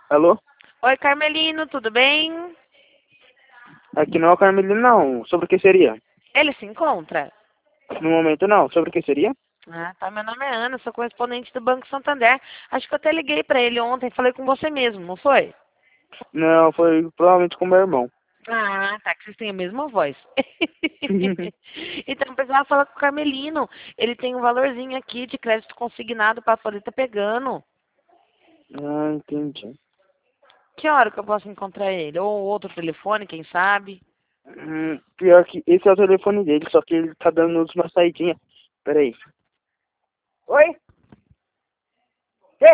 Alô? Oi, Carmelino, tudo bem? Aqui não é o Carmelino, não. Sobre o que seria? Ele se encontra? No momento, não. Sobre o que seria? Ah, tá. Meu nome é Ana, sou correspondente do Banco Santander. Acho que eu até liguei pra ele ontem, falei com você mesmo, não foi? Não, foi provavelmente com meu irmão. Ah, tá, que vocês têm a mesma voz. Então, eu precisava falar com o Carmelino. Ele tem um valorzinho aqui de crédito consignado pra poder estar pegando. Ah, entendi. Que hora que eu posso encontrar ele? Ou outro telefone, quem sabe? Pior que esse é o telefone dele, só que ele tá dando uma saidinha. Peraí. Oi? Quê?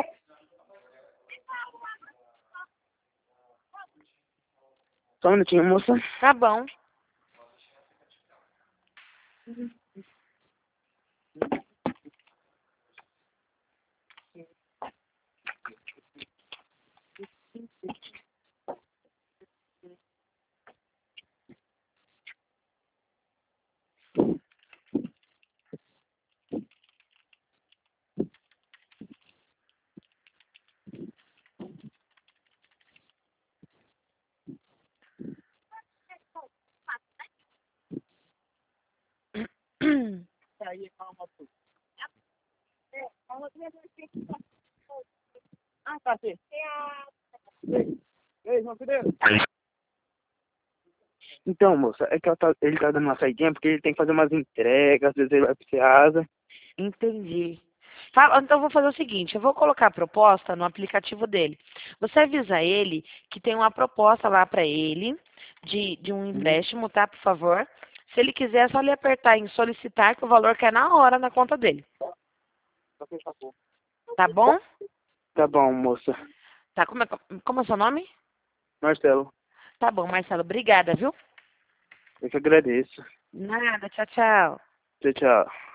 Só um minutinho, moça. Tá bom. Ah, tá, sim. Ei, João Fidel. Então, moça, é que ele tá dando uma saidinha porque ele tem que fazer umas entregas, às vezes ele vai pro Ceasa. Entendi. Então eu vou fazer o seguinte, eu vou colocar a proposta no aplicativo dele. Você avisa ele que tem uma proposta lá para ele de um Hum, empréstimo, tá, por favor? Se ele quiser, é só ele apertar em solicitar que o valor cai na hora na conta dele. Tá bom? Tá bom, moça. Tá, como é o seu nome? Marcelo, Tá bom, Marcelo, obrigada, viu? eu que agradeço. Nada, tchau, tchau. Tchau, tchau.